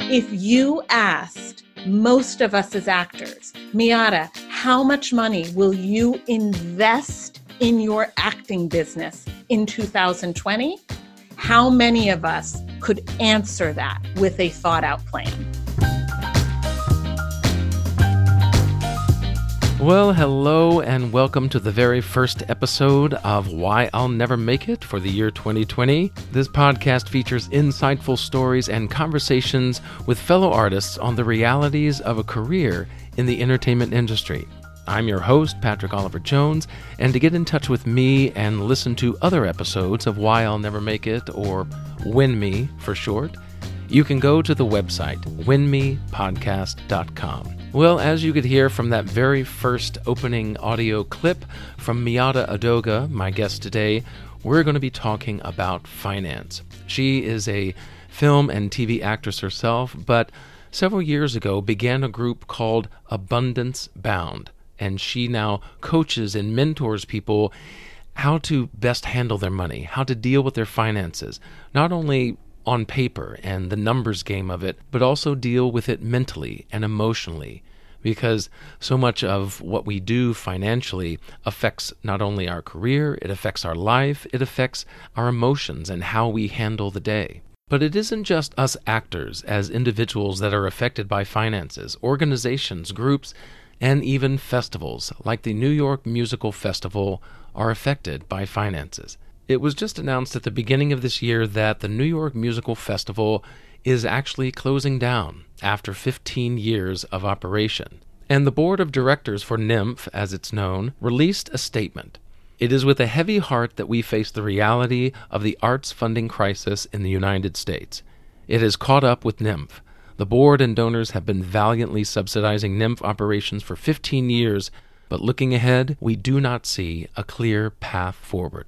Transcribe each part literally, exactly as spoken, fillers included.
If you asked most of us as actors, Miata, how much money will you invest in your acting business in two thousand twenty? How many of us could answer that with a thought-out plan? Well, hello and welcome to the very first episode of Why I'll Never Make It for the year twenty twenty. This podcast features insightful stories and conversations with fellow artists on the realities of a career in the entertainment industry. I'm your host, Patrick Oliver Jones, and to get in touch with me and listen to other episodes of Why I'll Never Make It, or Win Me for short, you can go to the website, win me podcast dot com. Well, as you could hear from that very first opening audio clip from Miata Edoga, my guest today, we're going to be talking about finance. She is a film and T V actress herself, but several years ago began a group called Abundance Bound, and she now coaches and mentors people how to best handle their money, how to deal with their finances, not only on paper and the numbers game of it, but also deal with it mentally and emotionally, because so much of what we do financially affects not only our career, it affects our life, it affects our emotions and how we handle the day. But it isn't just us actors as individuals that are affected by finances. Organizations, groups, and even festivals like the New York Musical Festival are affected by finances. It was just announced at the beginning of this year that the New York Musical Festival is actually closing down after fifteen years of operation. And the board of directors for NYMF, as it's known, released a statement. It is with a heavy heart that we face the reality of the arts funding crisis in the United States. It has caught up with NYMF. The board and donors have been valiantly subsidizing NYMF operations for fifteen years, but looking ahead, we do not see a clear path forward.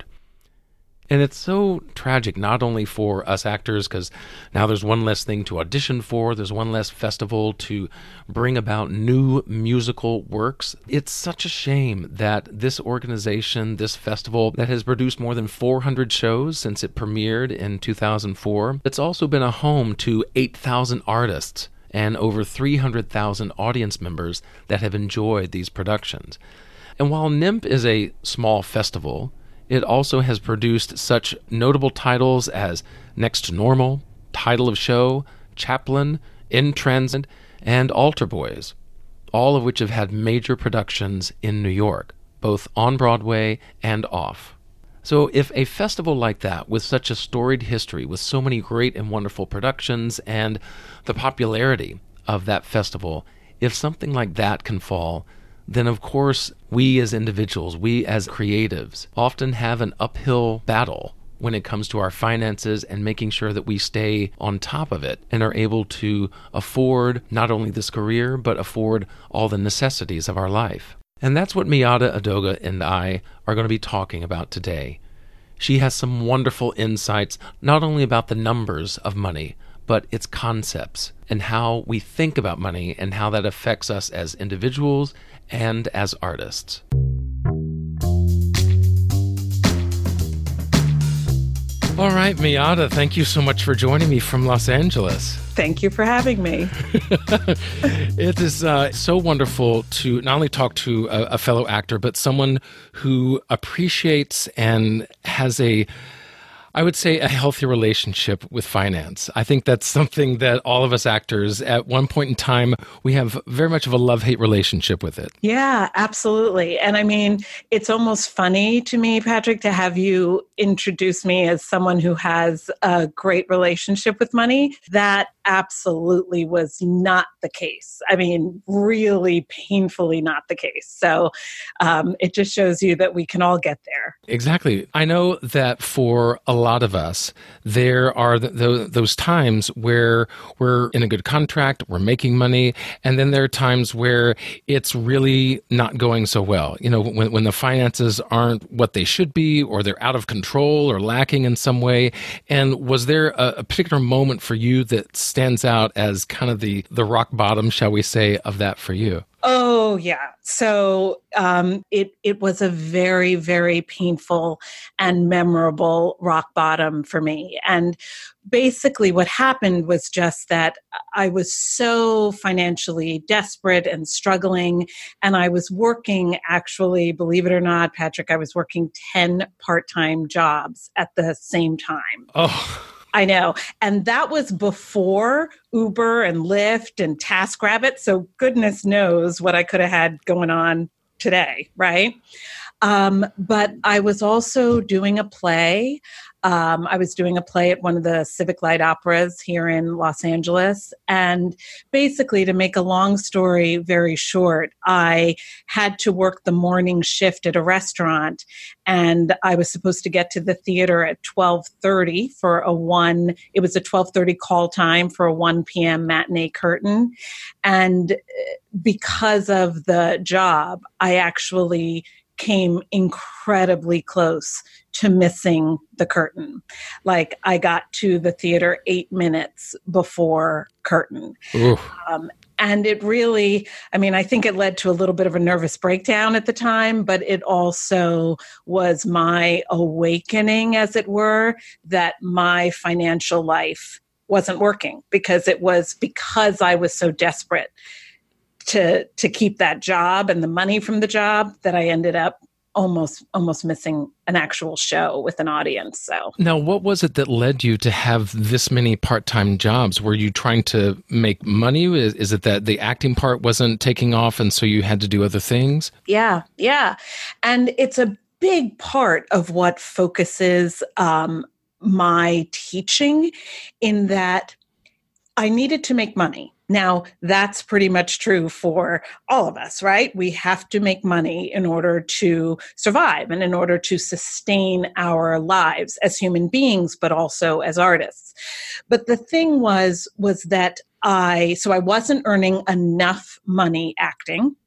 And it's so tragic, not only for us actors, because now there's one less thing to audition for, there's one less festival to bring about new musical works. It's such a shame that this organization, this festival that has produced more than four hundred shows since it premiered in two thousand four, it's also been a home to eight thousand artists and over three hundred thousand audience members that have enjoyed these productions. And while NYMF is a small festival, it also has produced such notable titles as Next to Normal, Title of Show, Chaplin, In Transit, and Altar Boys, all of which have had major productions in New York, both on Broadway and off. So if a festival like that, with such a storied history, with so many great and wonderful productions and the popularity of that festival, if something like that can fall, then of course we as individuals, we as creatives, often have an uphill battle when it comes to our finances and making sure that we stay on top of it and are able to afford not only this career, but afford all the necessities of our life. And that's what Miata Edoga and I are going to be talking about today. She has some wonderful insights, not only about the numbers of money, but its concepts and how we think about money and how that affects us as individuals and as artists. All right, Miata, thank you so much for joining me from Los Angeles. Thank you for having me. It is uh, so wonderful to not only talk to a, a fellow actor, but someone who appreciates and has a I would say a healthy relationship with finance. I think that's something that all of us actors at one point in time, we have very much of a love-hate relationship with it. Yeah, absolutely. And I mean, it's almost funny to me, Patrick, to have you introduce me as someone who has a great relationship with money. That absolutely was not the case. I mean, really painfully not the case. So um, it just shows you that we can all get there. Exactly. I know that for a lot of us, there are the, the, those times where we're in a good contract, we're making money, and then there are times where it's really not going so well. You know, when, when the finances aren't what they should be, or they're out of control or lacking in some way. And was there a, a particular moment for you that stands out as kind of the, the rock bottom, shall we say, of that for you? Oh, yeah. So um, it it was a very, very painful and memorable rock bottom for me. And basically what happened was just that I was so financially desperate and struggling. And I was working, actually, believe it or not, Patrick, I was working ten part-time jobs at the same time. Oh, I know. And that was before Uber and Lyft and TaskRabbit. So goodness knows what I could have had going on today, right? Um, but I was also doing a play. Um, I was doing a play at one of the Civic Light Operas here in Los Angeles. And basically, to make a long story very short, I had to work the morning shift at a restaurant. And I was supposed to get to the theater at twelve thirty for a one, it was a twelve thirty call time for a one p.m. matinee curtain. And because of the job, I actually came incredibly close to missing the curtain. Like I got to the theater eight minutes before curtain. Um, and it really, I mean, I think it led to a little bit of a nervous breakdown at the time, but it also was my awakening, as it were, that my financial life wasn't working because it was because I was so desperate to to keep that job and the money from the job that I ended up almost almost missing an actual show with an audience. So now, what was it that led you to have this many part-time jobs? Were you trying to make money? Is, is it that the acting part wasn't taking off and so you had to do other things? Yeah, yeah. And it's a big part of what focuses um, my teaching, in that I needed to make money. Now, that's pretty much true for all of us, right? We have to make money in order to survive and in order to sustain our lives as human beings, but also as artists. But the thing was, was that I, so I wasn't earning enough money acting.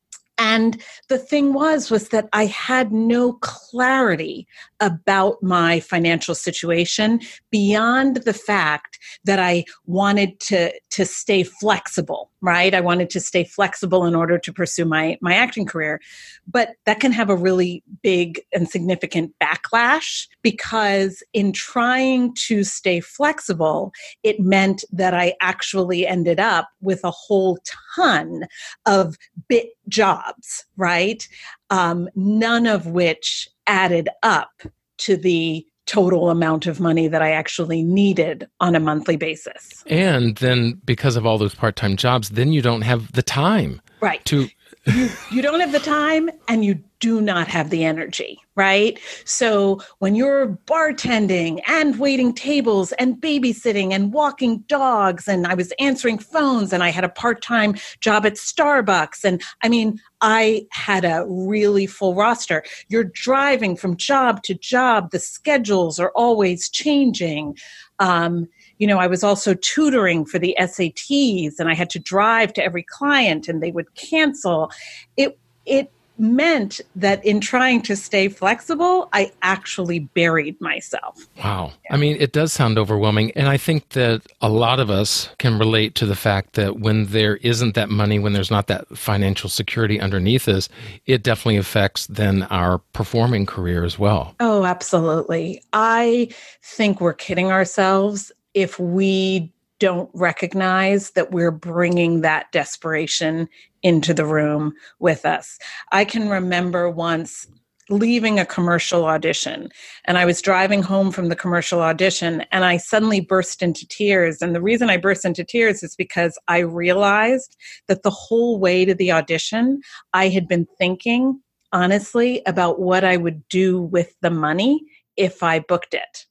And the thing was, was that I had no clarity about my financial situation beyond the fact that I wanted to, to stay flexible, right? I wanted to stay flexible in order to pursue my, my acting career. But that can have a really big and significant backlash, because in trying to stay flexible, it meant that I actually ended up with a whole ton of bit jobs, right? Um, none of which added up to the total amount of money that I actually needed on a monthly basis. And then because of all those part-time jobs, then you don't have the time. Right. To you, you don't have the time and you do not have the energy, right? So when you're bartending and waiting tables and babysitting and walking dogs, and I was answering phones, and I had a part-time job at Starbucks. And I mean, I had a really full roster. You're driving from job to job. The schedules are always changing. Um, you know, I was also tutoring for the S A Ts, and I had to drive to every client and they would cancel. It, it, meant that in trying to stay flexible, I actually buried myself. Wow. Yeah. I mean, it does sound overwhelming. And I think that a lot of us can relate to the fact that when there isn't that money, when there's not that financial security underneath us, it definitely affects then our performing career as well. Oh, absolutely. I think we're kidding ourselves if we don't recognize that we're bringing that desperation into the room with us. I can remember once leaving a commercial audition, and I was driving home from the commercial audition, and I suddenly burst into tears. And the reason I burst into tears is because I realized that the whole way to the audition, I had been thinking, honestly, about what I would do with the money if I booked it.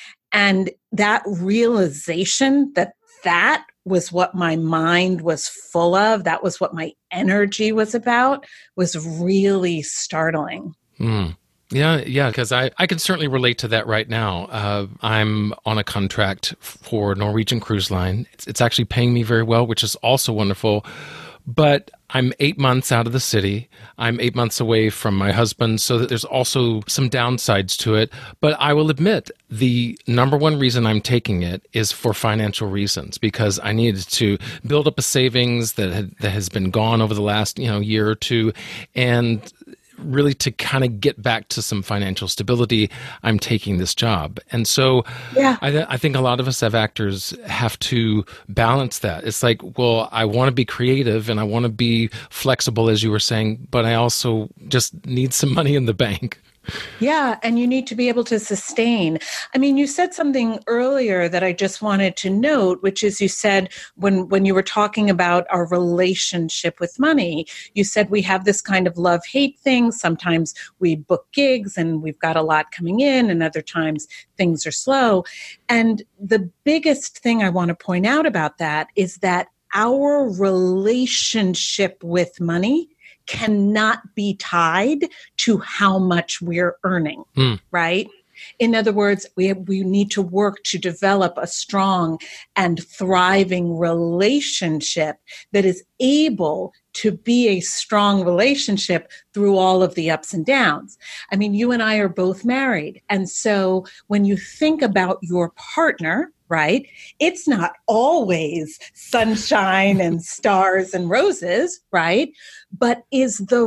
And that realization that that was what my mind was full of, that was what my energy was about, was really startling. Mm. Yeah, yeah, because I, I can certainly relate to that right now. Uh, I'm on a contract for Norwegian Cruise Line. It's, it's actually paying me very well, which is also wonderful. But I'm eight months out of the city. I'm eight months away from my husband, so that there's also some downsides to it. But I will admit, the number one reason I'm taking it is for financial reasons, because I needed to build up a savings that had, that has been gone over the last, you know, year or two, and really to kind of get back to some financial stability, I'm taking this job. And so yeah. I, th- I think a lot of us as actors have to balance that. It's like, well, I want to be creative and I want to be flexible, as you were saying, but I also just need some money in the bank. Yeah, and you need to be able to sustain. I mean, you said something earlier that I just wanted to note, which is you said when, when you were talking about our relationship with money, you said we have this kind of love-hate thing. Sometimes we book gigs and we've got a lot coming in, and other times things are slow. And the biggest thing I want to point out about that is that our relationship with money cannot be tied to how much we're earning, mm. right? In other words, we have, we need to work to develop a strong and thriving relationship that is able to be a strong relationship through all of the ups and downs. I mean, you and I are both married. And so when you think about your partner, right, it's not always sunshine and stars and roses, right? But is the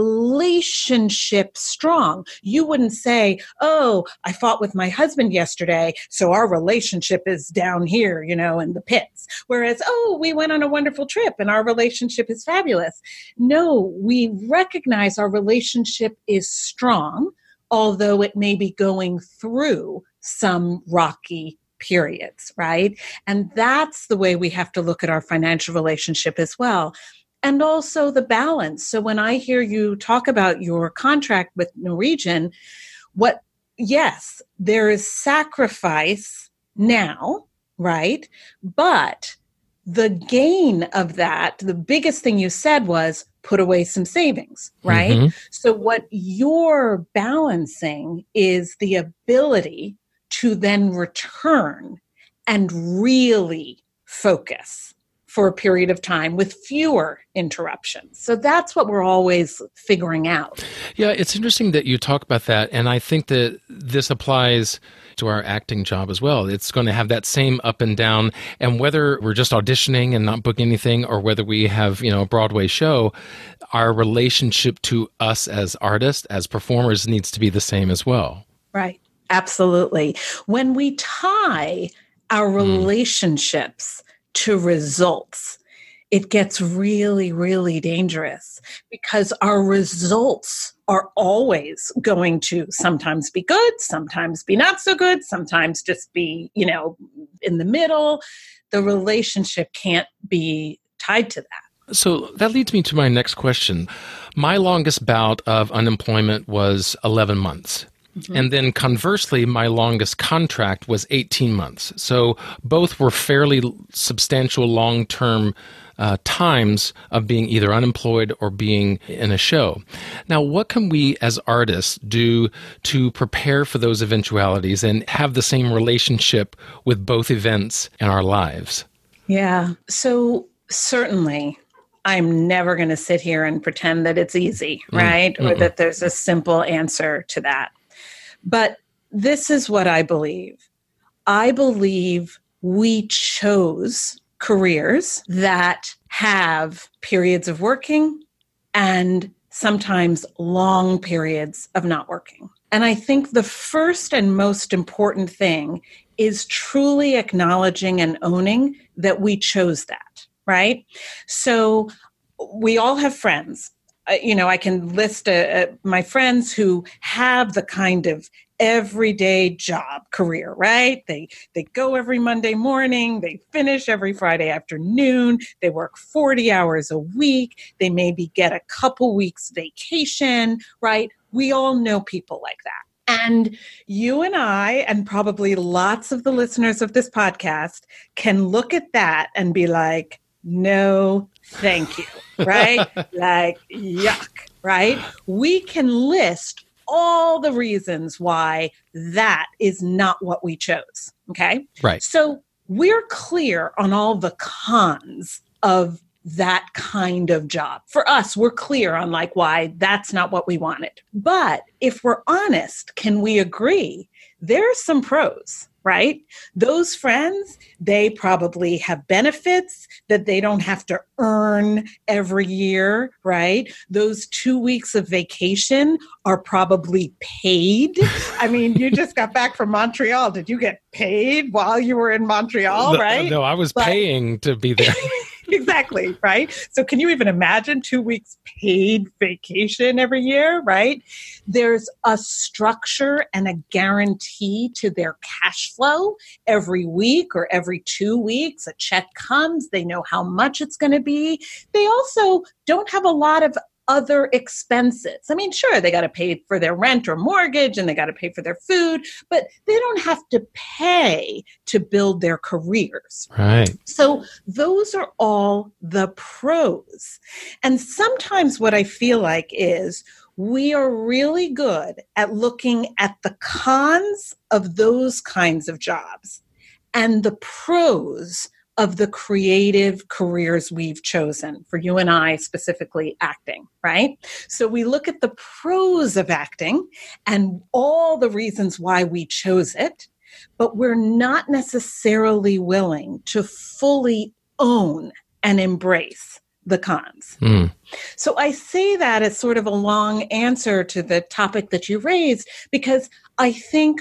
relationship strong? You wouldn't say, oh, I fought with my husband yesterday, so our relationship is down here, you know, in the pits. Whereas, oh, we went on a wonderful trip and our relationship is fabulous. No, we recognize our relationship is strong, although it may be going through some rocky periods, right? And that's the way we have to look at our financial relationship as well. And also the balance. So when I hear you talk about your contract with Norwegian, what, yes, there is sacrifice now, right? But the gain of that, the biggest thing you said was put away some savings, right? Mm-hmm. So what you're balancing is the ability to then return and really focus for a period of time with fewer interruptions. So that's what we're always figuring out. Yeah, it's interesting that you talk about that. And I think that this applies to our acting job as well. It's going to have that same up and down. And whether we're just auditioning and not booking anything, or whether we have, you know, a Broadway show, our relationship to us as artists, as performers, needs to be the same as well. Right. Absolutely. When we tie our relationships mm. to results, it gets really, really dangerous, because our results are always going to sometimes be good, sometimes be not so good, sometimes just be, you know, in the middle. The relationship can't be tied to that. So that leads me to my next question. My longest bout of unemployment was eleven months. Mm-hmm. And then conversely, my longest contract was eighteen months. So both were fairly substantial long-term uh, times of being either unemployed or being in a show. Now, what can we as artists do to prepare for those eventualities and have the same relationship with both events in our lives? Yeah. So certainly, I'm never going to sit here and pretend that it's easy, right? Mm-mm. Or that there's a simple answer to that. But this is what I believe. I believe we chose careers that have periods of working and sometimes long periods of not working. And I think the first and most important thing is truly acknowledging and owning that we chose that, right? So we all have friends. Uh, you know, I can list uh, my friends who have the kind of everyday job career, right? They they go every Monday morning, they finish every Friday afternoon, they work forty hours a week, they maybe get a couple weeks vacation, right? We all know people like that. And you and I, and probably lots of the listeners of this podcast, can look at that and be like, no, thank you, right? Like, yuck, right? We can list all the reasons why that is not what we chose, okay? Right. So we're clear on all the cons of that kind of job. For us, we're clear on like why that's not what we wanted. But if we're honest, can we agree there's some pros, right? Those friends, they probably have benefits that they don't have to earn every year, right? Those two weeks of vacation are probably paid. I mean, you just got back from Montreal. Did you get paid while you were in Montreal, right? No, I was but- paying to be there. Exactly, right? So can you even imagine two weeks paid vacation every year, right? There's a structure and a guarantee to their cash flow every week or every two weeks. A check comes, they know how much it's going to be. They also don't have a lot of other expenses. I mean, sure, they got to pay for their rent or mortgage and they got to pay for their food, but they don't have to pay to build their careers. Right. So those are all the pros. And sometimes what I feel like is we are really good at looking at the cons of those kinds of jobs and the pros of the creative careers we've chosen, for you and I specifically acting, right? So we look at the pros of acting and all the reasons why we chose it, but we're not necessarily willing to fully own and embrace the cons. Mm. So I say that as sort of a long answer to the topic that you raised, because I think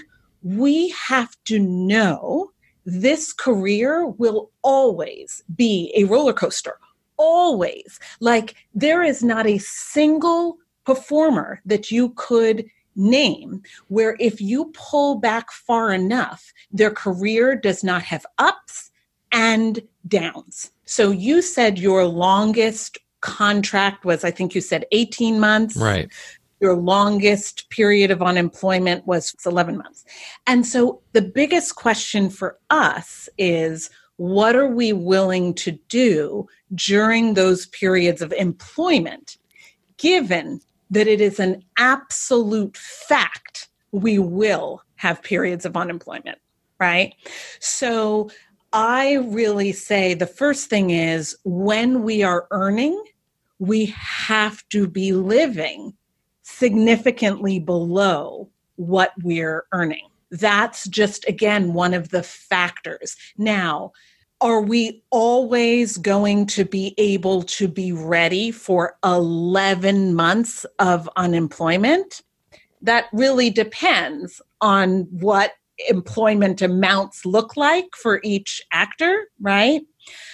we have to know this career will always be a roller coaster, always. Like there is not a single performer that you could name where if you pull back far enough, their career does not have ups and downs. So you said your longest contract was, I think you said eighteen months. Right. Your longest period of unemployment was eleven months. And so the biggest question for us is, what are we willing to do during those periods of employment, given that it is an absolute fact we will have periods of unemployment, right? So I really say the first thing is when we are earning, we have to be living significantly below what we're earning. That's just, again, one of the factors. Now, are we always going to be able to be ready for eleven months of unemployment? That really depends on what employment amounts look like for each actor, right?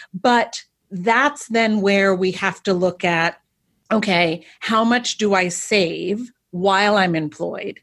But that's then where we have to look at, okay, how much do I save while I'm employed?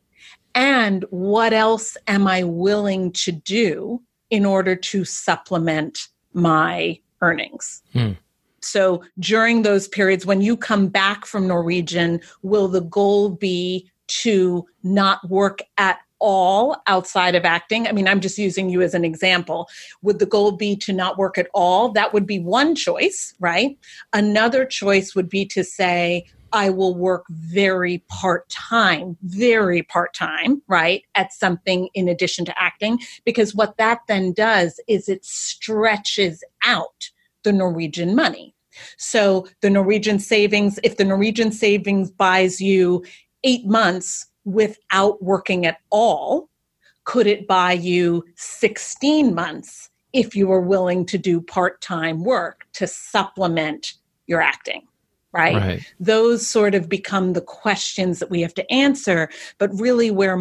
And what else am I willing to do in order to supplement my earnings? Hmm. So during those periods, when you come back from Norwegian, will the goal be to not work at all outside of acting? I mean, I'm just using you as an example. Would the goal be to not work at all? That would be one choice, right? Another choice would be to say, I will work very part-time, very part-time, right, at something in addition to acting, because what that then does is it stretches out the Norwegian money. So the Norwegian savings, if the Norwegian savings buys you eight months without working at all, could it buy you sixteen months if you were willing to do part-time work to supplement your acting? Right? Right. Those sort of become the questions that we have to answer. But really where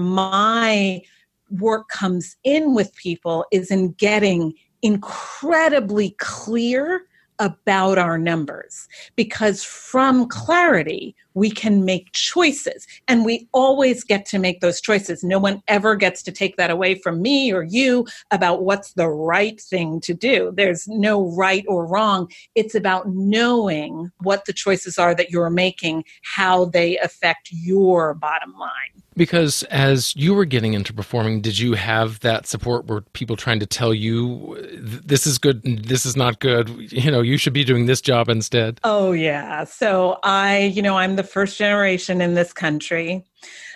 my work comes in with people is in getting incredibly clear about our numbers, because from clarity, we can make choices, and we always get to make those choices. No one ever gets to take that away from me or you about what's the right thing to do. There's no right or wrong. It's about knowing what the choices are that you're making, how they affect your bottom line. Because as you were getting into performing, did you have that support? Were people trying to tell you, this is good, this is not good, you know, you should be doing this job instead? Oh, yeah. So I, you know, I'm the first generation in this country.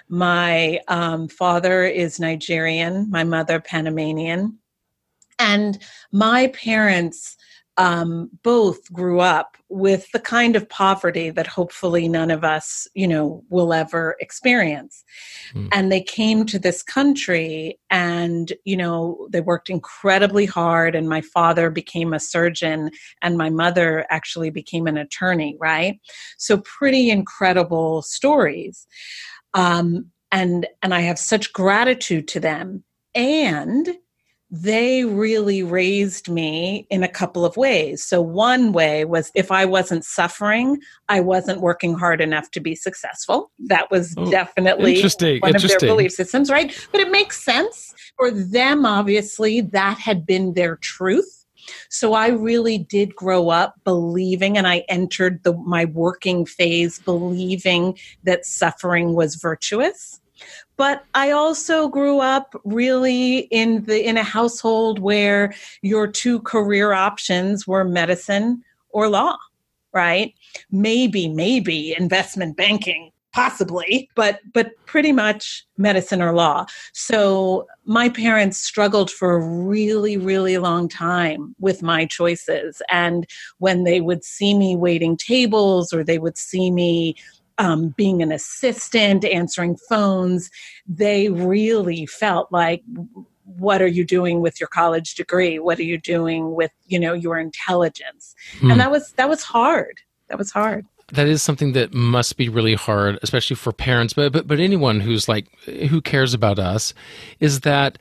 My um, father is Nigerian, my mother Panamanian. And my parents um, both grew up with the kind of poverty that hopefully none of us, you know, will ever experience. Mm. And they came to this country and, you know, they worked incredibly hard. And my father became a surgeon and my mother actually became an attorney, right? So pretty incredible stories. Um, and, and I have such gratitude to them. And they really raised me in a couple of ways. So one way was if I wasn't suffering, I wasn't working hard enough to be successful. That was oh, definitely interesting. one interesting. of their belief systems, right? But it makes sense. For them, obviously, that had been their truth. So I really did grow up believing, and I entered the, my working phase believing that suffering was virtuous. But I also grew up really in the in a household where your two career options were medicine or law, right? Maybe, maybe investment banking, possibly, but but pretty much medicine or law. So my parents struggled for a really, really long time with my choices. And when they would see me waiting tables or they would see me Um, being an assistant, answering phones, they really felt like, what are you doing with your college degree? What are you doing with, you know, your intelligence? Hmm. And that was, that was hard. That was hard. That is something that must be really hard, especially for parents, but, but, but anyone who's like, who cares about us, is that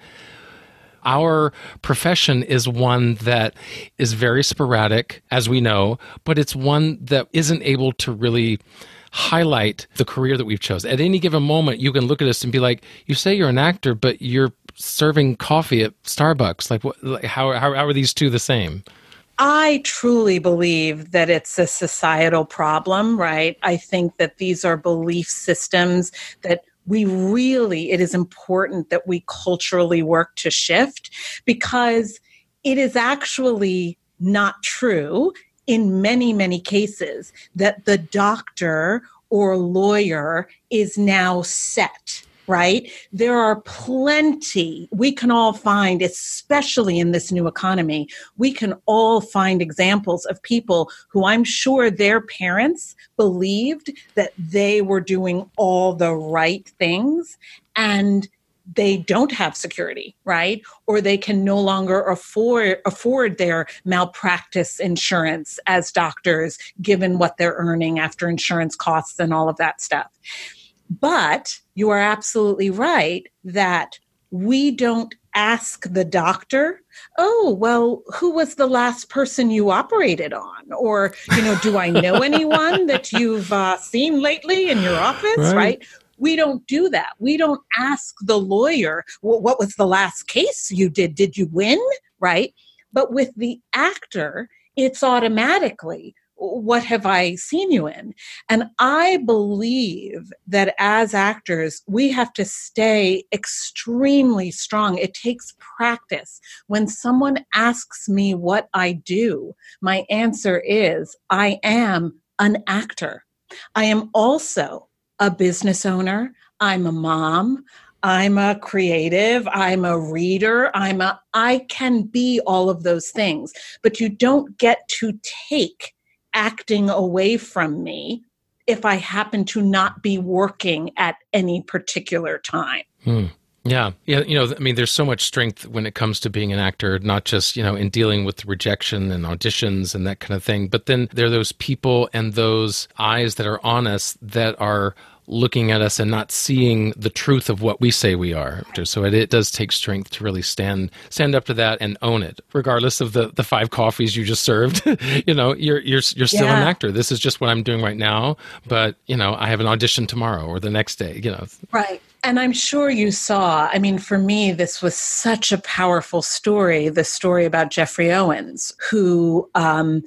our profession is one that is very sporadic, as we know, but it's one that isn't able to really highlight the career that we've chosen. At any given moment, you can look at us and be like, you say you're an actor, but you're serving coffee at Starbucks. Like, what, like how, how, how are these two the same? I truly believe that it's a societal problem, right? I think that these are belief systems that we really, it is important that we culturally work to shift, because it is actually not true in many, many cases that the doctor or lawyer is now set, right? There are plenty, we can all find, especially in this new economy, we can all find examples of people who I'm sure their parents believed that they were doing all the right things and they don't have security, right? Or they can no longer afford afford their malpractice insurance as doctors, given what they're earning after insurance costs and all of that stuff. But you are absolutely right that we don't ask the doctor, oh, well, who was the last person you operated on? Or, you know, do I know anyone that you've uh, seen lately in your office, right? right? We don't do that. We don't ask the lawyer, well, what was the last case you did? Did you win? Right? But with the actor, it's automatically, what have I seen you in? And I believe that as actors, we have to stay extremely strong. It takes practice. When someone asks me what I do, my answer is, I am an actor. I am also a business owner. I'm a mom. I'm a creative. I'm a reader. I'm a, I can be all of those things, but you don't get to take acting away from me if I happen to not be working at any particular time. Hmm. Yeah. Yeah. You know, I mean, there's so much strength when it comes to being an actor, not just, you know, in dealing with rejection and auditions and that kind of thing. But then there are those people and those eyes that are on us that are looking at us and not seeing the truth of what we say we are. So it, it does take strength to really stand stand up to that and own it, regardless of the, the five coffees you just served. you know, you're you're you're still yeah. an actor. This is just what I'm doing right now. But you know, I have an audition tomorrow or the next day. You know, right. And I'm sure you saw. I mean, for me, this was such a powerful story. The story about Jeffrey Owens, who. Um,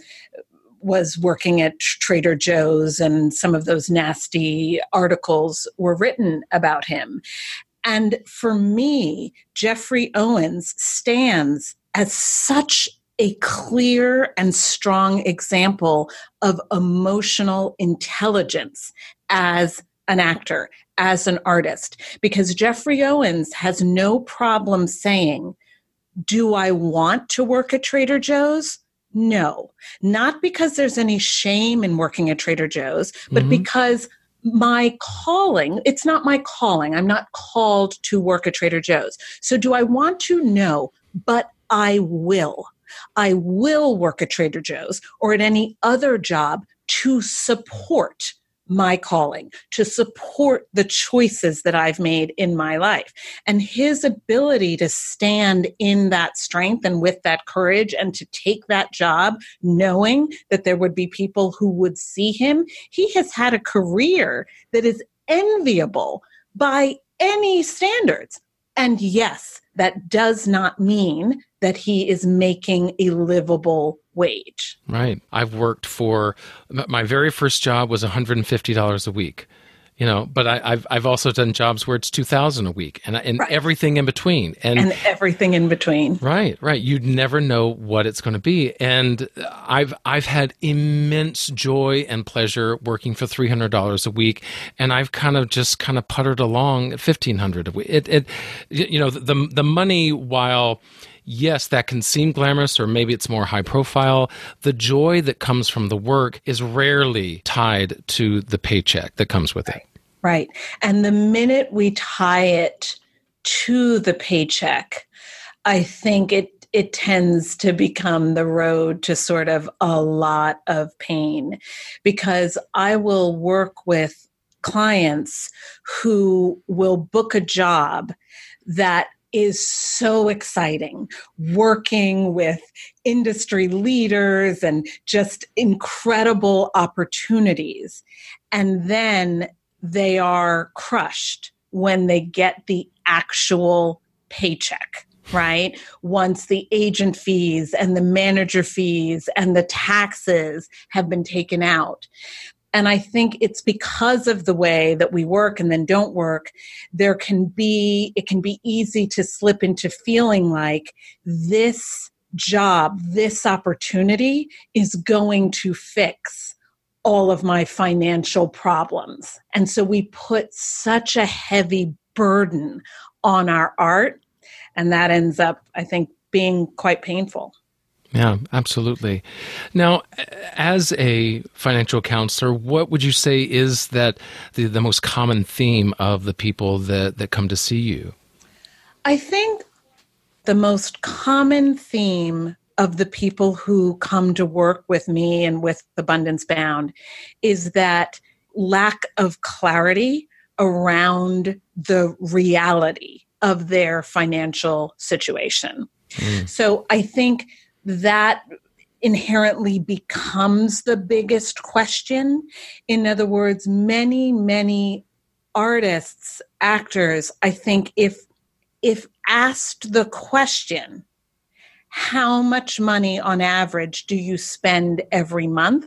was working at Trader Joe's, and some of those nasty articles were written about him. And for me, Jeffrey Owens stands as such a clear and strong example of emotional intelligence as an actor, as an artist, because Jeffrey Owens has no problem saying, do I want to work at Trader Joe's? No, not because there's any shame in working at Trader Joe's, but Mm-hmm. because my calling, it's not my calling. I'm not called to work at Trader Joe's. So do I want to? No, but I will. I will work at Trader Joe's or at any other job to support my calling, to support the choices that I've made in my life. And his ability to stand in that strength and with that courage and to take that job, knowing that there would be people who would see him, he has had a career that is enviable by any standards. And yes, that does not mean that he is making a livable wage. Right. I've worked for, my very first job was one hundred fifty dollars a week, you know, but I, I've I've also done jobs where it's two thousand dollars a week and, and Right. everything in between. And, and everything in between. Right, right. You'd never know what it's going to be. And I've I've had immense joy and pleasure working for three hundred dollars a week, and I've kind of just kind of puttered along at fifteen hundred dollars a week. It, it, you know, the the money, while yes, that can seem glamorous, or maybe it's more high profile, the joy that comes from the work is rarely tied to the paycheck that comes with it. Right. And the minute we tie it to the paycheck, I think it it tends to become the road to sort of a lot of pain, because I will work with clients who will book a job that is so exciting, working with industry leaders and just incredible opportunities. And then they are crushed when they get the actual paycheck, right? Once the agent fees and the manager fees and the taxes have been taken out. And I think it's because of the way that we work and then don't work, there can be, it can be easy to slip into feeling like this job, this opportunity is going to fix all of my financial problems. And so we put such a heavy burden on our art, and that ends up, I think, being quite painful. Yeah, absolutely. Now, as a financial counselor, what would you say is that the, the most common theme of the people that, that come to see you? I think the most common theme of the people who come to work with me and with Abundance Bound is that lack of clarity around the reality of their financial situation. Mm. So I think that inherently becomes the biggest question. In other words, many, many artists, actors, I think if if asked the question, how much money on average do you spend every month?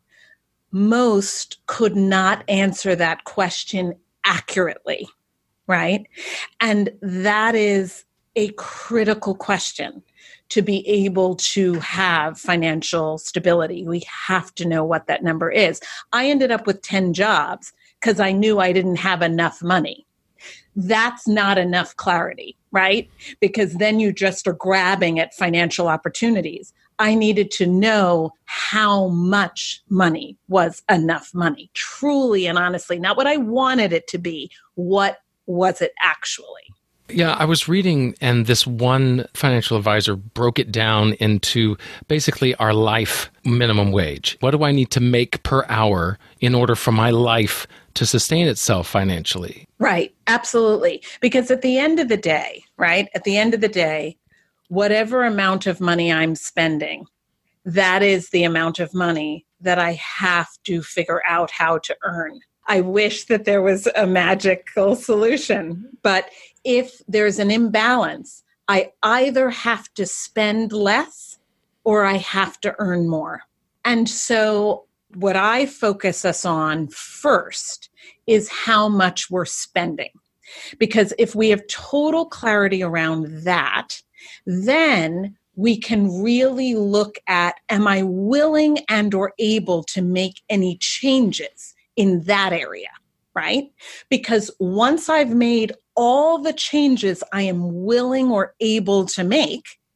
Most could not answer that question accurately, right? And that is a critical question to be able to have financial stability. We have to know what that number is. I ended up with ten jobs because I knew I didn't have enough money. That's not enough clarity, right? Because then you just are grabbing at financial opportunities. I needed to know how much money was enough money, truly and honestly, not what I wanted it to be. What was it actually? Yeah, I was reading, and this one financial advisor broke it down into basically our life minimum wage. What do I need to make per hour in order for my life to sustain itself financially? Right, absolutely. Because at the end of the day, right, at the end of the day, whatever amount of money I'm spending, that is the amount of money that I have to figure out how to earn. I wish that there was a magical solution, but if there's an imbalance, I either have to spend less or I have to earn more. And so what I focus us on first is how much we're spending. Because if we have total clarity around that, then we can really look at, am I willing and or able to make any changes in that area, right? Because once I've made all the changes I am willing or able to make,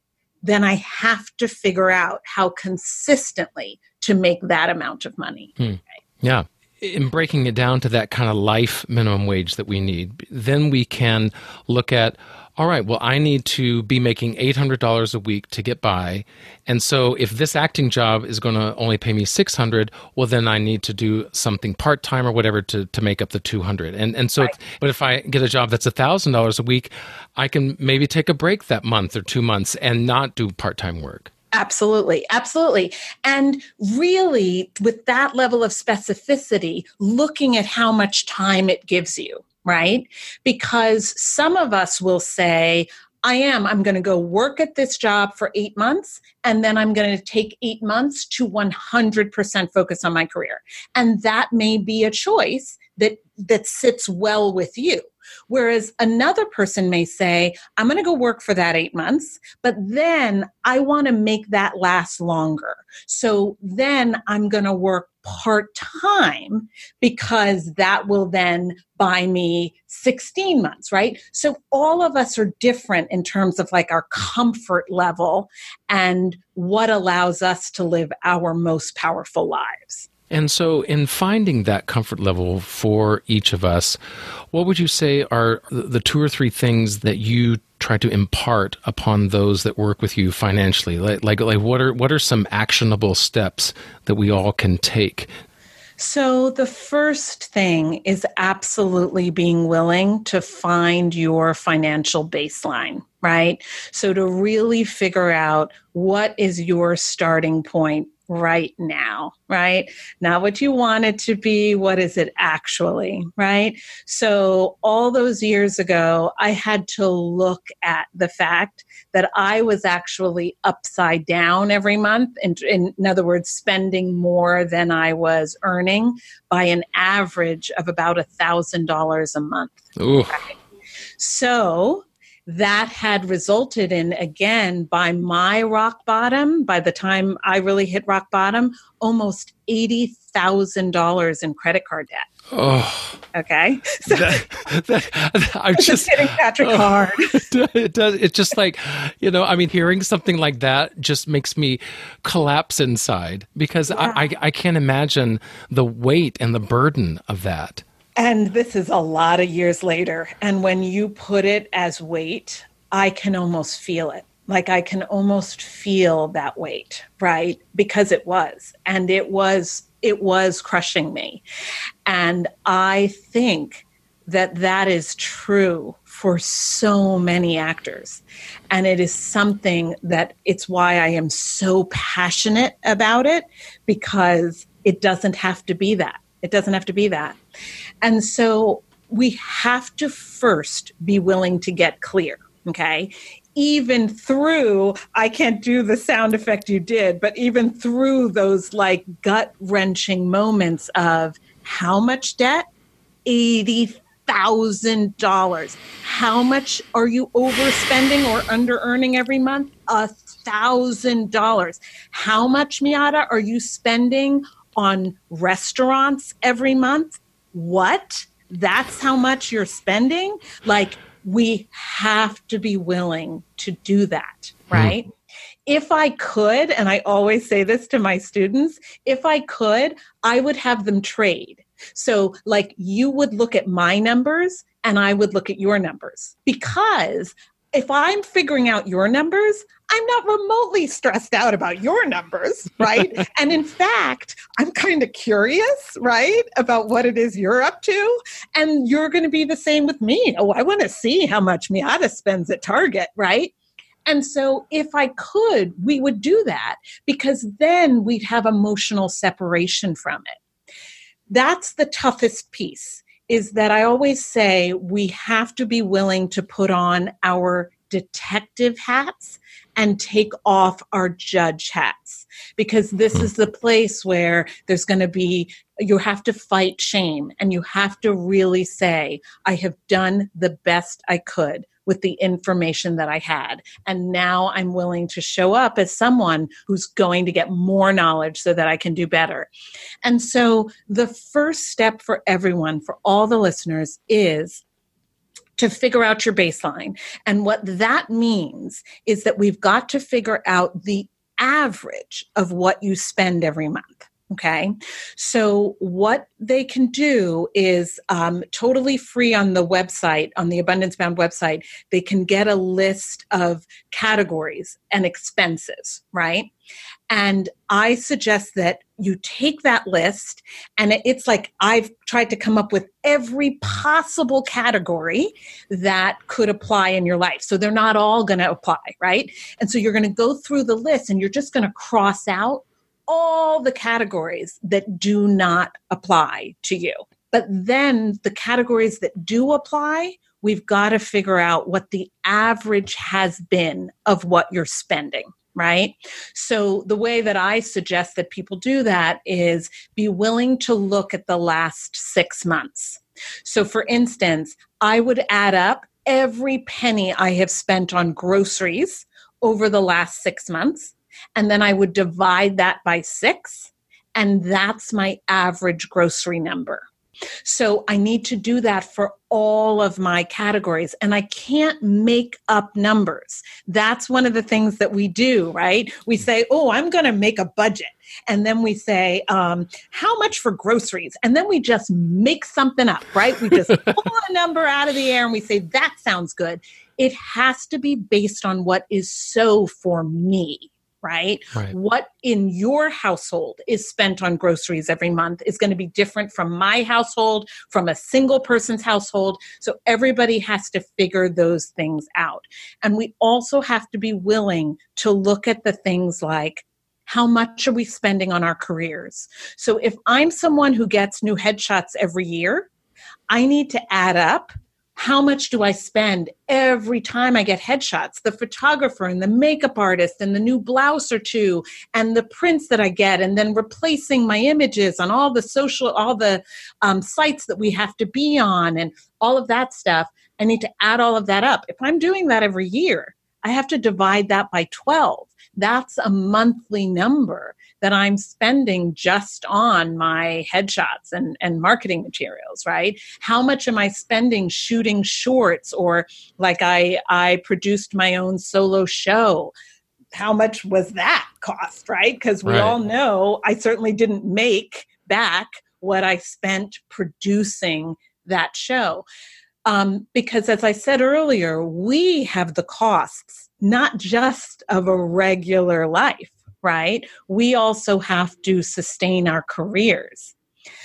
then I have to figure out how consistently to make that amount of money. Hmm. Yeah. In breaking it down to that kind of life minimum wage that we need, then we can look at, all right, well, I need to be making eight hundred dollars a week to get by. And so if this acting job is going to only pay me six hundred dollars, well, then I need to do something part-time or whatever to, to make up the two hundred dollars. And and so, right. But if I get a job that's one thousand dollars a week, I can maybe take a break that month or two months and not do part-time work. Absolutely. Absolutely. And really, with that level of specificity, looking at how much time it gives you, right? Because some of us will say, I am, I'm going to go work at this job for eight months, and then I'm going to take eight months to one hundred percent focus on my career. And that may be a choice that, that sits well with you. Whereas another person may say, I'm going to go work for that eight months, but then I want to make that last longer. So then I'm going to work part-time because that will then buy me sixteen months, right? So all of us are different in terms of like our comfort level and what allows us to live our most powerful lives. And so in finding that comfort level for each of us, what would you say are the two or three things that you try to impart upon those that work with you financially? Like, like, like what are what are some actionable steps that we all can take? So the first thing is absolutely being willing to find your financial baseline, right? So to really figure out what is your starting point right now, right? Not what you want it to be. What is it actually, right? So all those years ago, I had to look at the fact that I was actually upside down every month. In, in, in other words, spending more than I was earning by an average of about one thousand dollars a month. Right? So that had resulted in, again, by my rock bottom, by the time I really hit rock bottom, almost eighty thousand dollars in credit card debt. Oh, okay. So, that, that, I'm just hitting Patrick oh, hard. It does. It's just like, you know, I mean, hearing something like that just makes me collapse inside because yeah. I, I, I can't imagine the weight and the burden of that. And this is a lot of years later. And when you put it as weight, I can almost feel it. Like I can almost feel that weight, right? Because it was. And it was, it was crushing me. And I think that that is true for so many actors. And it is something that it's why I am so passionate about it, because it doesn't have to be that. It doesn't have to be that. And so we have to first be willing to get clear, okay? Even through, I can't do the sound effect you did, but even through those like gut-wrenching moments of how much debt? eighty thousand dollars. How much are you overspending or under-earning every month? one thousand dollars. How much, Miata, are you spending on restaurants every month? What? That's how much you're spending? Like, we have to be willing to do that, right? Mm. If I could, and I always say this to my students, if I could, I would have them trade. So like you would look at my numbers and I would look at your numbers, because if I'm figuring out your numbers, I'm not remotely stressed out about your numbers, right? And in fact, I'm kind of curious, right, about what it is you're up to. And you're going to be the same with me. Oh, I want to see how much Miata spends at Target, right? And so if I could, we would do that, because then we'd have emotional separation from it. That's the toughest piece, is that I always say we have to be willing to put on our detective hats and take off our judge hats, because this is the place where there's going to be, you have to fight shame, and you have to really say, I have done the best I could with the information that I had. And now I'm willing to show up as someone who's going to get more knowledge so that I can do better. And so the first step for everyone, for all the listeners, is to figure out your baseline. And what that means is that we've got to figure out the average of what you spend every month. Okay. So what they can do is um, totally free on the website, on the Abundance Bound website, they can get a list of categories and expenses, right? And I suggest that you take that list, and it's like I've tried to come up with every possible category that could apply in your life. So they're not all going to apply, right? And so you're going to go through the list and you're just going to cross out all the categories that do not apply to you. But then the categories that do apply, we've got to figure out what the average has been of what you're spending, right? So the way that I suggest that people do that is be willing to look at the last six months. So for instance, I would add up every penny I have spent on groceries over the last six months. And then I would divide that by six, and that's my average grocery number. So I need to do that for all of my categories, and I can't make up numbers. That's one of the things that we do, right? We say, oh, I'm going to make a budget. And then we say, um, how much for groceries? And then we just make something up, right? We just pull a number out of the air and we say, that sounds good. It has to be based on what is so for me. Right? Right. What in your household is spent on groceries every month is going to be different from my household, from a single person's household. So everybody has to figure those things out. And we also have to be willing to look at the things like, how much are we spending on our careers? So if I'm someone who gets new headshots every year, I need to add up, how much do I spend every time I get headshots? The photographer and the makeup artist and the new blouse or two and the prints that I get, and then replacing my images on all the social, all the um, sites that we have to be on and all of that stuff. I need to add all of that up. If I'm doing that every year, I have to divide that by twelve. That's a monthly number that I'm spending just on my headshots and, and marketing materials, right? How much am I spending shooting shorts, or like I, I produced my own solo show? How much was that cost, right? Because we Right. all know I certainly didn't make back what I spent producing that show. Um, because as I said earlier, we have the costs, not just of a regular life, right? We also have to sustain our careers.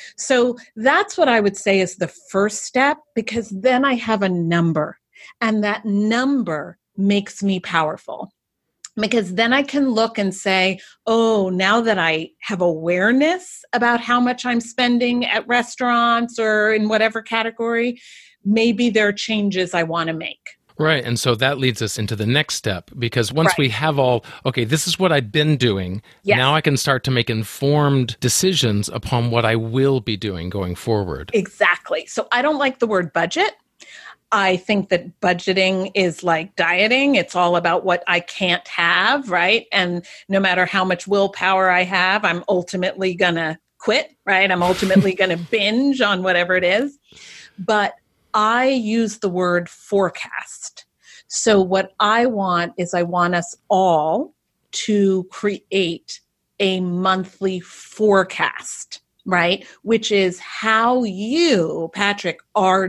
So that's what I would say is the first step, because then I have a number, and that number makes me powerful. Because then I can look and say, oh, now that I have awareness about how much I'm spending at restaurants or in whatever category, maybe there are changes I want to make. Right. And so that leads us into the next step, because once Right. we have all, okay, this is what I've been doing. Yes. Now I can start to make informed decisions upon what I will be doing going forward. Exactly. So I don't like the word budget. I think that budgeting is like dieting. It's all about what I can't have, right? And no matter how much willpower I have, I'm ultimately going to quit, right? I'm ultimately going to binge on whatever it is. But I use the word forecast. So what I want is I want us all to create a monthly forecast, right? Which is how you, Patrick, are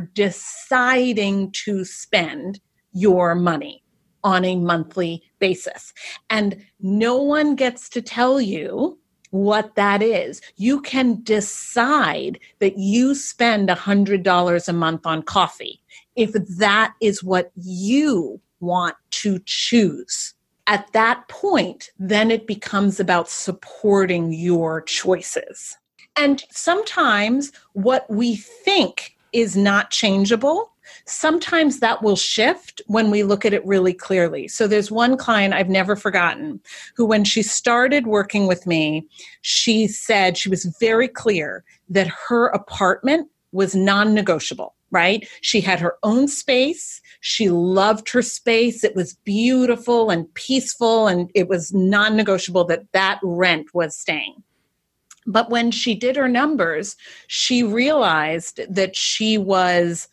deciding to spend your money on a monthly basis. And no one gets to tell you what that is. You can decide that you spend one hundred dollars a month on coffee if that is what you want to choose. At that point, then it becomes about supporting your choices. And sometimes what we think is not changeable, sometimes that will shift when we look at it really clearly. So there's one client I've never forgotten who, when she started working with me, she said she was very clear that her apartment was non-negotiable, right? She had her own space. She loved her space. It was beautiful and peaceful, and it was non-negotiable that that rent was staying. But when she did her numbers, she realized that she was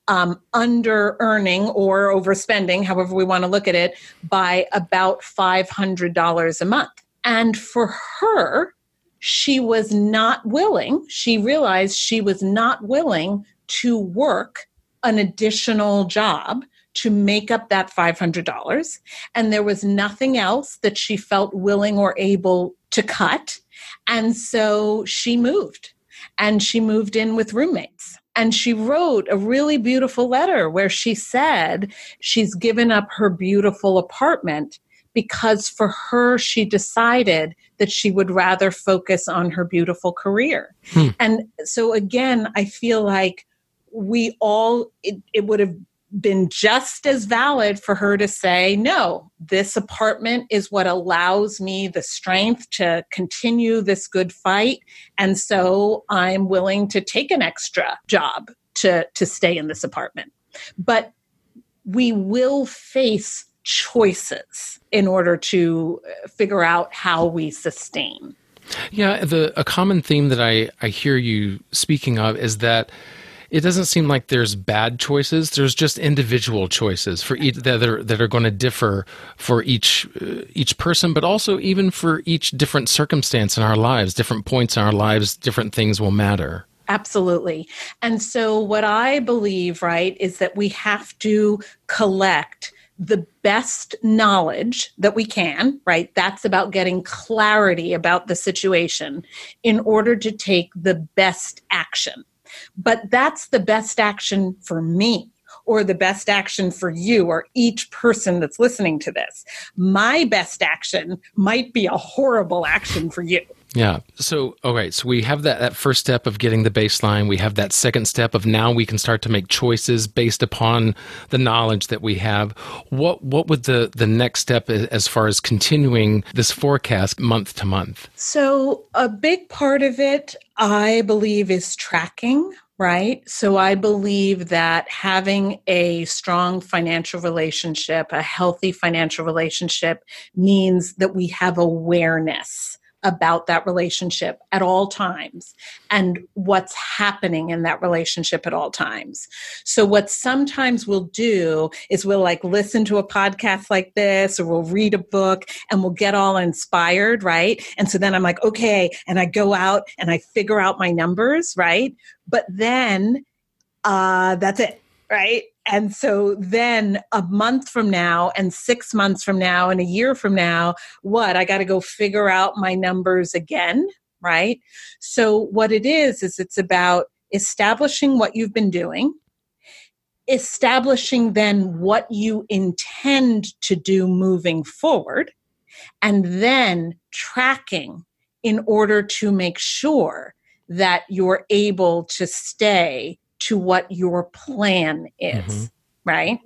um, under earning or overspending, however we want to look at it, by about five hundred dollars a month. And for her, she was not willing, she realized she was not willing to work an additional job to make up that five hundred dollars. And there was nothing else that she felt willing or able to cut. And so she moved, and she moved in with roommates. And she wrote a really beautiful letter where she said she's given up her beautiful apartment because for her, she decided that she would rather focus on her beautiful career. Hmm. And so again, I feel like we all, it, it would have been just as valid for her to say, no, this apartment is what allows me the strength to continue this good fight. And so I'm willing to take an extra job to, to stay in this apartment. But we will face choices in order to figure out how we sustain. Yeah, the a common theme that I, I hear you speaking of is that it doesn't seem like there's bad choices. There's just individual choices for each that are that are going to differ for each uh, each person, but also even for each different circumstance in our lives, different points in our lives, different things will matter. Absolutely. And so what I believe, right, is that we have to collect the best knowledge that we can, right? That's about getting clarity about the situation in order to take the best action. But that's the best action for me, or the best action for you, or each person that's listening to this. My best action might be a horrible action for you. Yeah. So, okay. So we have that, that first step of getting the baseline. We have that second step of now we can start to make choices based upon the knowledge that we have. What what would the, the next step as far as continuing this forecast month to month? So a big part of it, I believe, is tracking. Right. So I believe that having a strong financial relationship, a healthy financial relationship, means that we have awareness about that relationship at all times and what's happening in that relationship at all times. So what sometimes we'll do is we'll like listen to a podcast like this, or we'll read a book and we'll get all inspired, right? And so then I'm like, okay, and I go out and I figure out my numbers, right? But then uh, that's it, right? And so then a month from now and six months from now and a year from now, what? I got to go figure out my numbers again, right? So what it is, is it's about establishing what you've been doing, establishing then what you intend to do moving forward, and then tracking in order to make sure that you're able to stay to what your plan is, mm-hmm. right?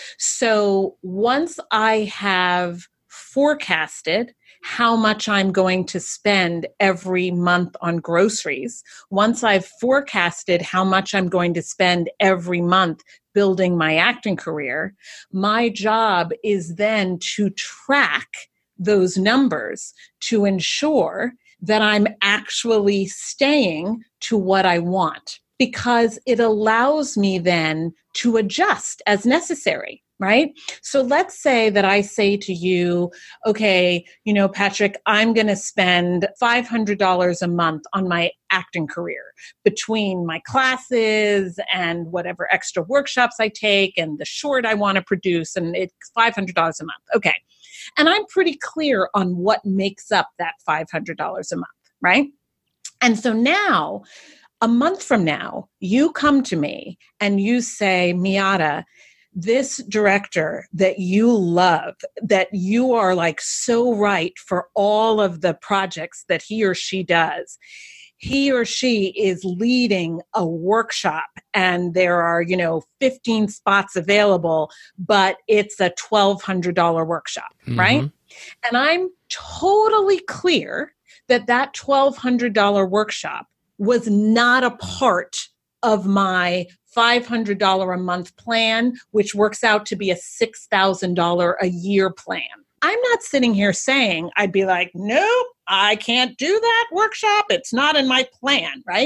So once I have forecasted how much I'm going to spend every month on groceries, once I've forecasted how much I'm going to spend every month building my acting career, my job is then to track those numbers to ensure that I'm actually staying to what I want, because it allows me then to adjust as necessary, right? So let's say that I say to you, okay, you know, Patrick, I'm going to spend five hundred dollars a month on my acting career between my classes and whatever extra workshops I take and the short I want to produce, and it's five hundred dollars a month. Okay. And I'm pretty clear on what makes up that five hundred dollars a month, right? And so now, a month from now, you come to me and you say, Miata, this director that you love, that you are like so right for all of the projects that he or she does, he or she is leading a workshop and there are, you know, fifteen spots available, but it's a twelve hundred dollars workshop, mm-hmm. right? And I'm totally clear that that twelve hundred dollars workshop was not a part of my five hundred dollars a month plan, which works out to be a six thousand dollars a year plan. I'm not sitting here saying, I'd be like, nope, I can't do that workshop. It's not in my plan, right?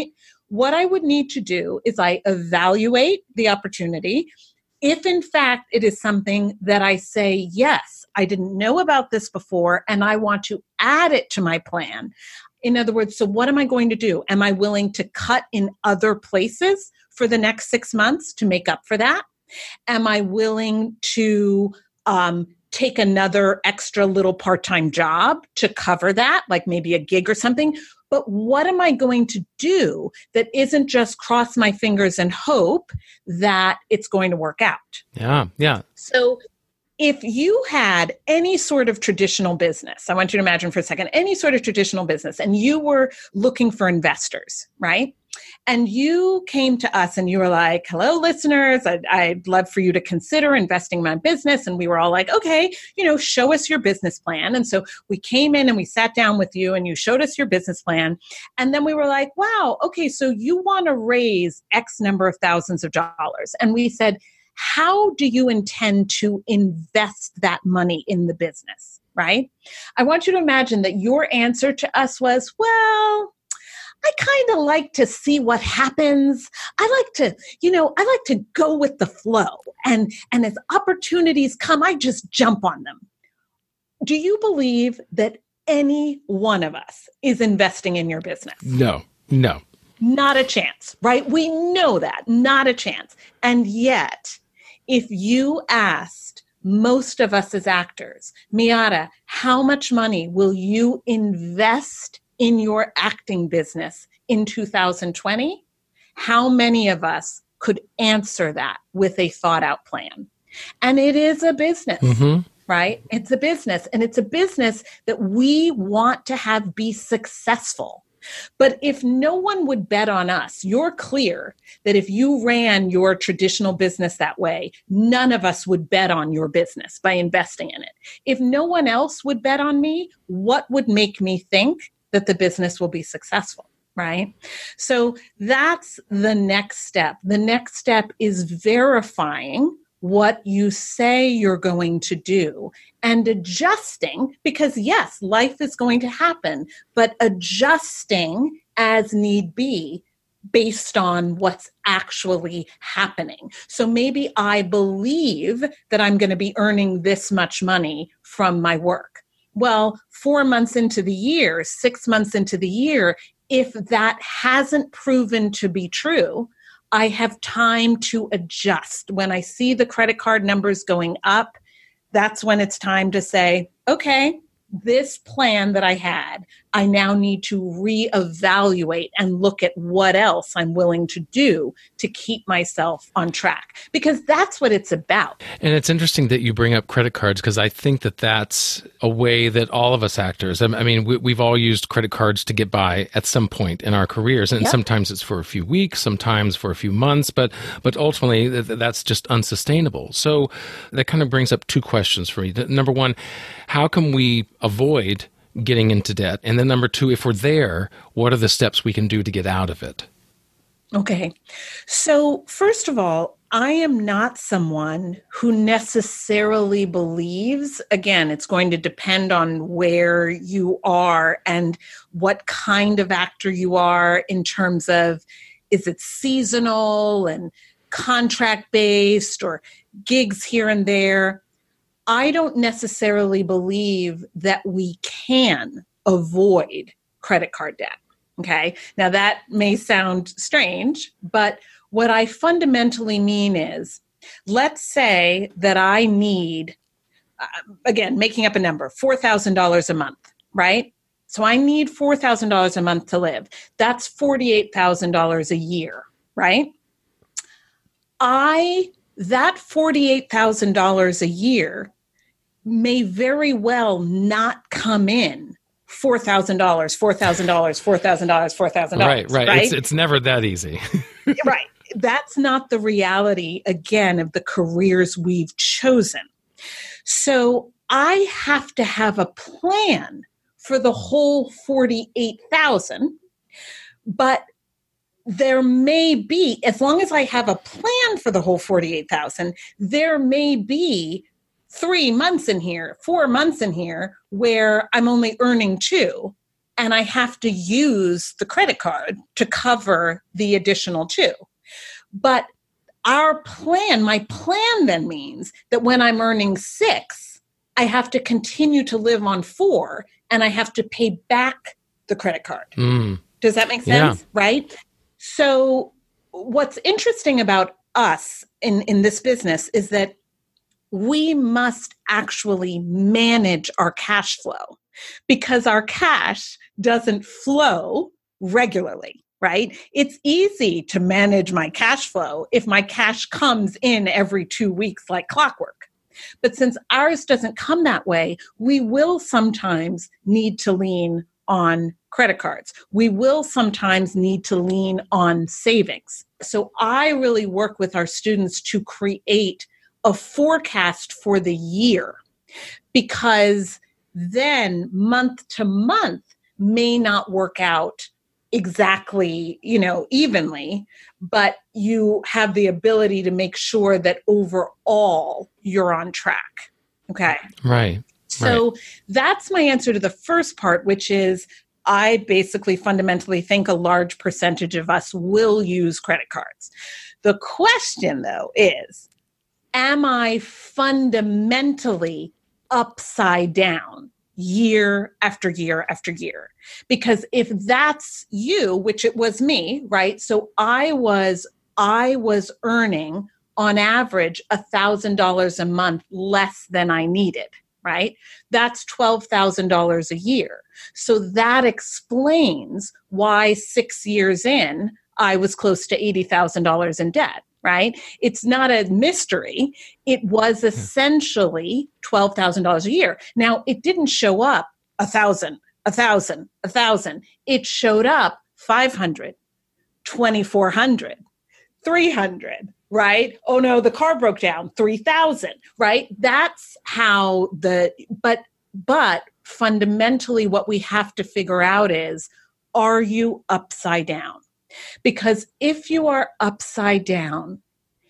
what I would need to do is I evaluate the opportunity. If in fact it is something that I say, yes, I didn't know about this before and I want to add it to my plan. In other words, so what am I going to do? Am I willing to cut in other places for the next six months to make up for that? Am I willing to um, take another extra little part-time job to cover that, like maybe a gig or something? But what am I going to do that isn't just cross my fingers and hope that it's going to work out? Yeah, yeah. So if you had any sort of traditional business, I want you to imagine for a second, any sort of traditional business, and you were looking for investors, right? And you came to us and you were like, hello, listeners, I'd, I'd love for you to consider investing in my business. And we were all like, okay, you know, show us your business plan. And so we came in and we sat down with you and you showed us your business plan. And then we were like, wow, okay, so you want to raise X number of thousands of dollars. And we said, how do you intend to invest that money in the business, right? I want you to imagine that your answer to us was, well, I kind of like to see what happens. I like to, you know, I like to go with the flow. And, and as opportunities come, I just jump on them. Do you believe that any one of us is investing in your business? No, no. Not a chance, right? We know that, not a chance. And yet, if you asked most of us as actors, Miata, how much money will you invest in your acting business in two thousand twenty? How many of us could answer that with a thought out plan? And it is a business, mm-hmm. right? It's a business, and it's a business that we want to have be successful. But if no one would bet on us, you're clear that if you ran your traditional business that way, none of us would bet on your business by investing in it. If no one else would bet on me, what would make me think that the business will be successful, right? So that's the next step. The next step is verifying what you say you're going to do and adjusting, because yes, life is going to happen, but adjusting as need be based on what's actually happening. So maybe I believe that I'm going to be earning this much money from my work. Well, four months into the year, six months into the year, if that hasn't proven to be true, I have time to adjust. When I see the credit card numbers going up, that's when it's time to say, okay, this plan that I had, I now need to reevaluate and look at what else I'm willing to do to keep myself on track, because that's what it's about. And it's interesting that you bring up credit cards, because I think that that's a way that all of us actors, I mean, we, we've all used credit cards to get by at some point in our careers. And yep. sometimes it's for a few weeks, sometimes for a few months, but, but ultimately that's just unsustainable. So that kind of brings up two questions for me. Number one, how can we avoid getting into debt? And then number two, if we're there, what are the steps we can do to get out of it? Okay. So first of all, I am not someone who necessarily believes, again, it's going to depend on where you are and what kind of actor you are in terms of, is it seasonal and contract-based or gigs here and there? I don't necessarily believe that we can avoid credit card debt. Okay. Now that may sound strange, but what I fundamentally mean is, let's say that I need, uh, again, making up a number, four thousand dollars a month, right? So I need four thousand dollars a month to live. That's forty-eight thousand dollars a year, right? I, that forty-eight thousand dollars a year may very well not come in four thousand dollars, four thousand dollars, four thousand dollars, four thousand dollars. Right, right. right? It's, it's never that easy. Right. That's not the reality, again, of the careers we've chosen. So I have to have a plan for the whole forty-eight thousand, but there may be, as long as I have a plan for the whole forty-eight thousand, there may be three months in here, four months in here, where I'm only earning two. and I have to use the credit card to cover the additional two. But our plan, my plan then means that when I'm earning six, I have to continue to live on four and I have to pay back the credit card. Mm. Does that make sense? Yeah. Right? So what's interesting about us in, in this business is that we must actually manage our cash flow because our cash doesn't flow regularly, right? It's easy to manage my cash flow if my cash comes in every two weeks like clockwork. But since ours doesn't come that way, we will sometimes need to lean on credit cards. We will sometimes need to lean on savings. So I really work with our students to create a forecast for the year, because then month to month may not work out exactly, you know, evenly, but you have the ability to make sure that overall you're on track. Okay. Right. So right. That's my answer to the first part, which is I basically fundamentally think a large percentage of us will use credit cards. The question, though, is, am I fundamentally upside down year after year after year? Because if that's you, which it was me, right? So I was, I was earning on average one thousand dollars a month less than I needed, right? That's twelve thousand dollars a year. So that explains why six years in, I was close to eighty thousand dollars in debt. Right? It's not a mystery. It was essentially twelve thousand dollars a year. Now, it didn't show up a thousand, a thousand, a thousand. It showed up five hundred, twenty-four hundred, three hundred, right? Oh no, the car broke down, three thousand, right? That's how the, but, but fundamentally what we have to figure out is, are you upside down? Because if you are upside down,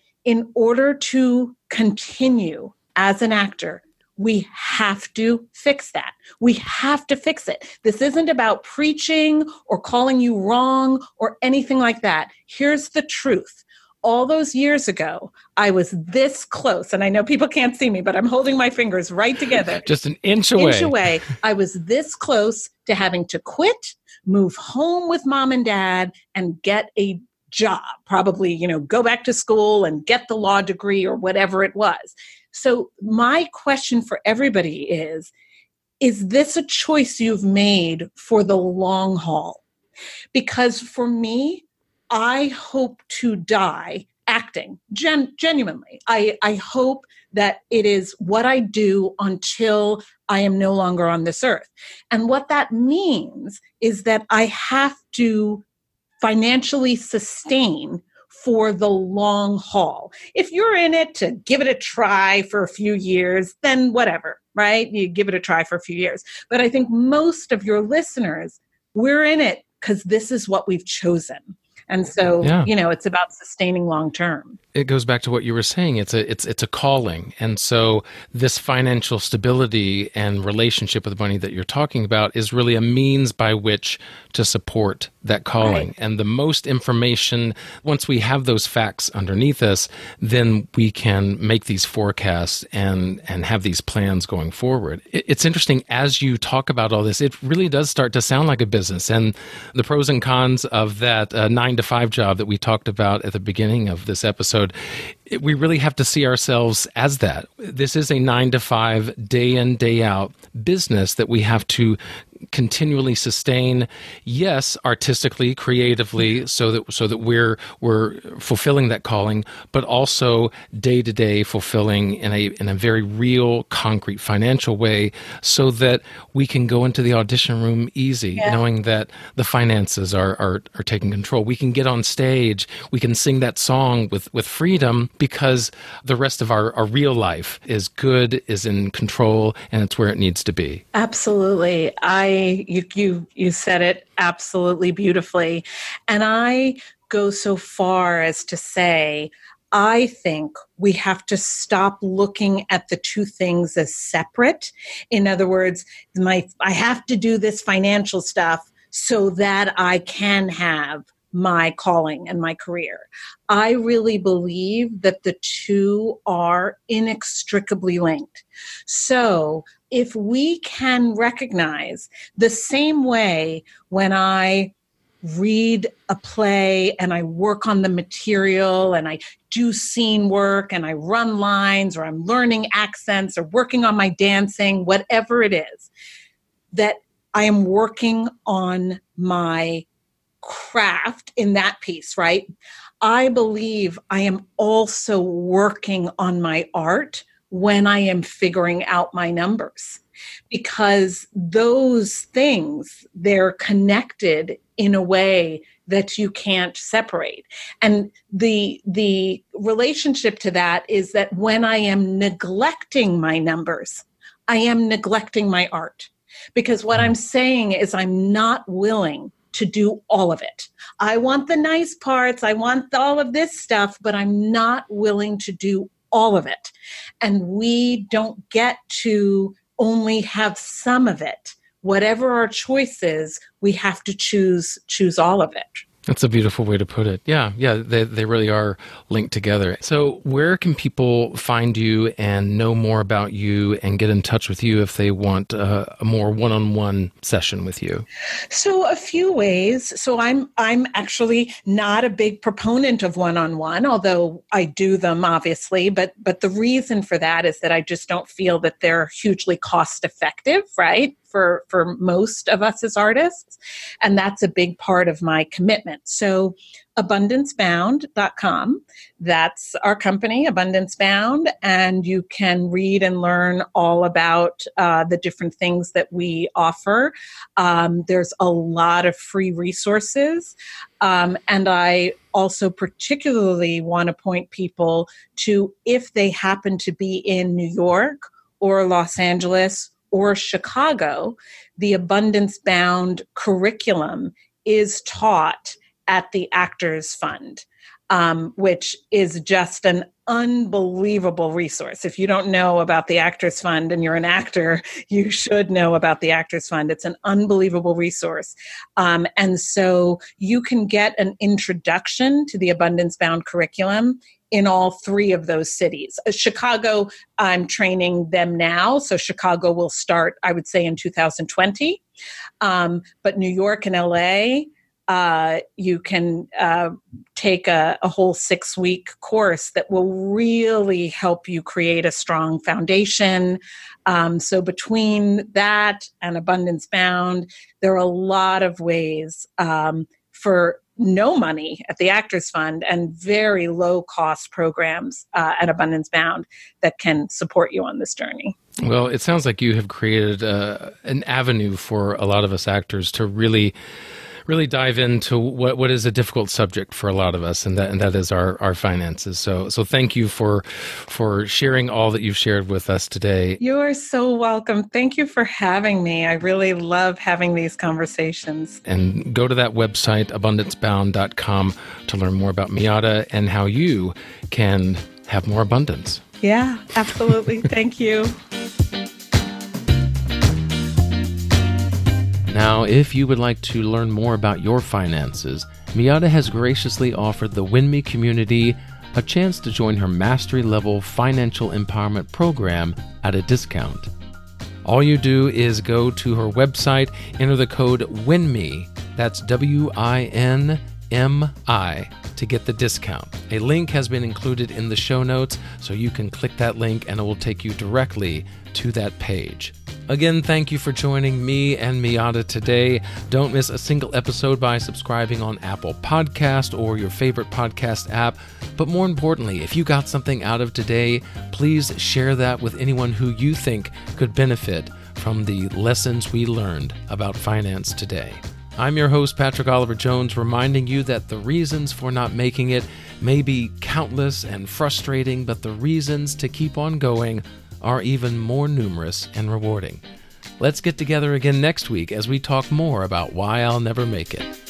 in order to continue as an actor, we have to fix that. We have to fix it. This isn't about preaching or calling you wrong or anything like that. Here's the truth. All those years ago, I was this close, and I know people can't see me, but I'm holding my fingers right together. Just an inch away. Inch away. I was this close to having to quit, move home with mom and dad, and get a job. Probably, you know, go back to school and get the law degree or whatever it was. So my question for everybody is, is this a choice you've made for the long haul? Because for me, I hope to die acting, gen- genuinely. I, I hope that it is what I do until I am no longer on this earth. And what that means is that I have to financially sustain for the long haul. If you're in it to give it a try for a few years, then whatever, right? You give it a try for a few years. But I think most of your listeners, we're in it because this is what we've chosen. And so, yeah. you know, it's about sustaining long term. It goes back to what you were saying. It's a it's it's a calling. And so this financial stability and relationship with money that you're talking about is really a means by which to support that calling. Right. And the most information, once we have those facts underneath us, then we can make these forecasts and and have these plans going forward. It, it's interesting, as you talk about all this, it really does start to sound like a business. And the pros and cons of that uh, nine to five job that we talked about at the beginning of this episode, it, we really have to see ourselves as that. This is a nine to five, day in, day out business that we have to continually sustain, yes, artistically, creatively, so that so that we're we're fulfilling that calling, but also day to day fulfilling in a in a very real, concrete, financial way, so that we can go into the audition room easy, yeah. knowing that the finances are, are are taking control. We can get on stage, we can sing that song with with freedom, because the rest of our, our real life is good, is in control, and it's where it needs to be. Absolutely. I You, you you said it absolutely beautifully. And I go so far as to say, I think we have to stop looking at the two things as separate. In other words, my I have to do this financial stuff so that I can have my calling and my career. I really believe that the two are inextricably linked. So if we can recognize the same way when I read a play and I work on the material and I do scene work and I run lines, or I'm learning accents or working on my dancing, whatever it is, that I am working on my craft in that piece, right? I believe I am also working on my art when I am figuring out my numbers, because those things, they're connected in a way that you can't separate. And the the relationship to that is that when I am neglecting my numbers, I am neglecting my art. Because what I'm saying is I'm not willing to do all of it. I want the nice parts, I want all of this stuff, but I'm not willing to do all of it. And we don't get to only have some of it. Whatever our choice is, we have to choose choose all of it. That's a beautiful way to put it. Yeah, yeah, they, they really are linked together. So where can people find you and know more about you and get in touch with you if they want a, a more one-on-one session with you? So a few ways. So I'm I'm actually not a big proponent of one-on-one, although I do them obviously, but but the reason for that is that I just don't feel that they're hugely cost effective, right? For, for most of us as artists. And that's a big part of my commitment. So abundance bound dot com, that's our company, Abundance Bound, and you can read and learn all about uh, the different things that we offer. Um, there's a lot of free resources. Um, and I also particularly want to point people to, if they happen to be in New York or Los Angeles or Chicago, the Abundance Bound curriculum is taught at the Actors Fund, um, which is just an unbelievable resource. If you don't know about the Actors Fund and you're an actor, you should know about the Actors Fund. It's an unbelievable resource. Um, and so you can get an introduction to the Abundance Bound curriculum in all three of those cities. Uh, Chicago, I'm training them now. So Chicago will start, I would say, in two thousand twenty. Um, but New York and L A, uh, you can uh, take a, a whole six-week course that will really help you create a strong foundation. Um, so between that and Abundance Bound, there are a lot of ways um, for no money at the Actors Fund and very low cost programs uh, at Abundance Bound that can support you on this journey. Well, it sounds like you have created uh, an avenue for a lot of us actors to really really dive into what, what is a difficult subject for a lot of us, and that and that is our, our finances. So so thank you for for sharing all that you've shared with us today. You are so welcome. Thank you for having me. I really love having these conversations. And go to that website, abundance bound dot com, to learn more about Miata and how you can have more abundance. Yeah, absolutely. Thank you. Now, if you would like to learn more about your finances, Miata has graciously offered the WinMe community a chance to join her mastery-level financial empowerment program at a discount. All you do is go to her website, enter the code WINME, that's W I N M I, to get the discount. A link has been included in the show notes, so you can click that link and it will take you directly to that page. Again, thank you for joining me and Miata today. Don't miss a single episode by subscribing on Apple Podcast or your favorite podcast app. But more importantly, if you got something out of today, please share that with anyone who you think could benefit from the lessons we learned about finance today. I'm your host, Patrick Oliver Jones, reminding you that the reasons for not making it may be countless and frustrating, but the reasons to keep on going are even more numerous and rewarding. Let's get together again next week as we talk more about why I'll never make it.